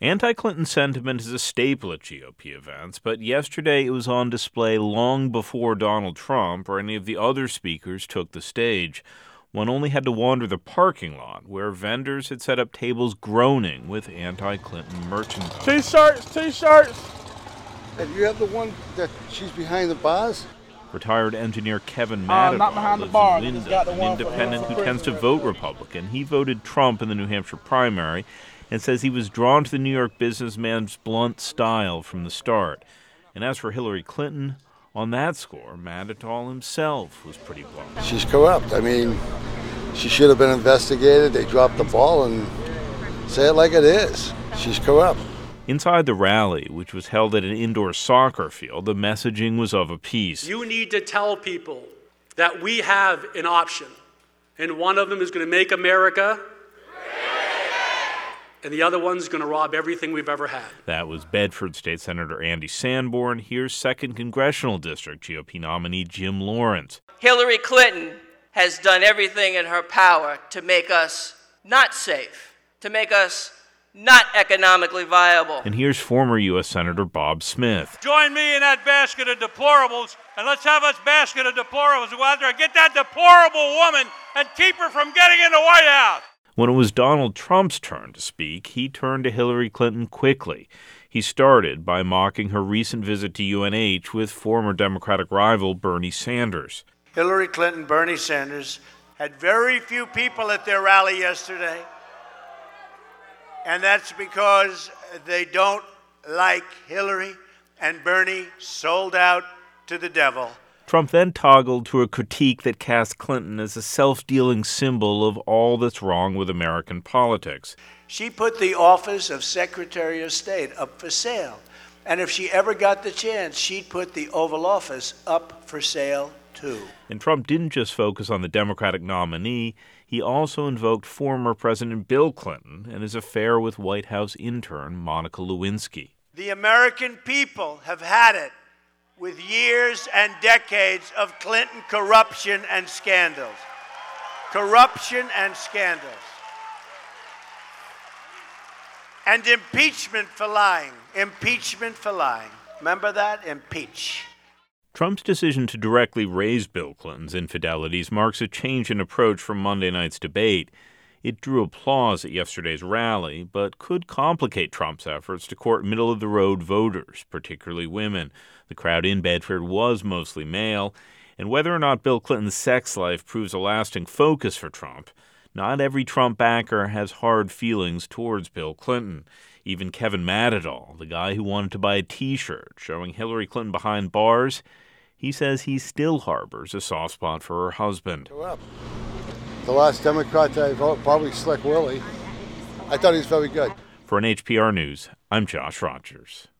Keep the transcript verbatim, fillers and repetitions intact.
Anti-Clinton sentiment is a staple at G O P events, but yesterday it was on display long before Donald Trump or any of the other speakers took the stage. One only had to wander the parking lot, where vendors had set up tables groaning with anti-Clinton merchandise. T-shirts, T-shirts! And you have the one that she's behind the bars? Retired engineer Kevin Uh, Maddow not behind the lives bar. in He's Linda, got the an one for- independent for who tends to Christmas. vote Republican. He voted Trump in the New Hampshire primary and says he was drawn to the New York businessman's blunt style from the start. And as for Hillary Clinton, on that score, Maddow himself was pretty blunt. She's corrupt. I mean, she should have been investigated. They dropped the ball, and say it like it is. She's corrupt. Inside the rally, which was held at an indoor soccer field, the messaging was of a piece. You need to tell people that we have an option, and one of them is going to make America, and the other one's going to rob everything we've ever had. That was Bedford State Senator Andy Sanborn. Here's second Congressional District G O P nominee Jim Lawrence. Hillary Clinton has done everything in her power to make us not safe, to make us not economically viable. And here's former U S Senator Bob Smith. Join me in that basket of deplorables, and let's have us basket of deplorables go out there and get that deplorable woman and keep her from getting in the White House. When it was Donald Trump's turn to speak, he turned to Hillary Clinton quickly. He started by mocking her recent visit to U N H with former Democratic rival Bernie Sanders. Hillary Clinton, Bernie Sanders had very few people at their rally yesterday, and that's because they don't like Hillary, and Bernie sold out to the devil. Trump then toggled to a critique that cast Clinton as a self-dealing symbol of all that's wrong with American politics. She put the office of Secretary of State up for sale, and if she ever got the chance, she'd put the Oval Office up for sale too. And Trump didn't just focus on the Democratic nominee, he also invoked former President Bill Clinton and his affair with White House intern Monica Lewinsky. The American people have had it with years and decades of Clinton corruption and scandals. Corruption and scandals. And impeachment for lying. Impeachment for lying. Remember that? Impeach. Trump's decision to directly raise Bill Clinton's infidelities marks a change in approach from Monday night's debate. It drew applause at yesterday's rally, but could complicate Trump's efforts to court middle-of-the-road voters, particularly women. The crowd in Bedford was mostly male, and whether or not Bill Clinton's sex life proves a lasting focus for Trump, not every Trump backer has hard feelings towards Bill Clinton. Even Kevin Maddow, the guy who wanted to buy a T-shirt showing Hillary Clinton behind bars, he says he still harbors a soft spot for her husband. Corrupt. The last Democrat that I voted, probably Slick Willie. I thought he was very good. For N H P R News, I'm Josh Rogers.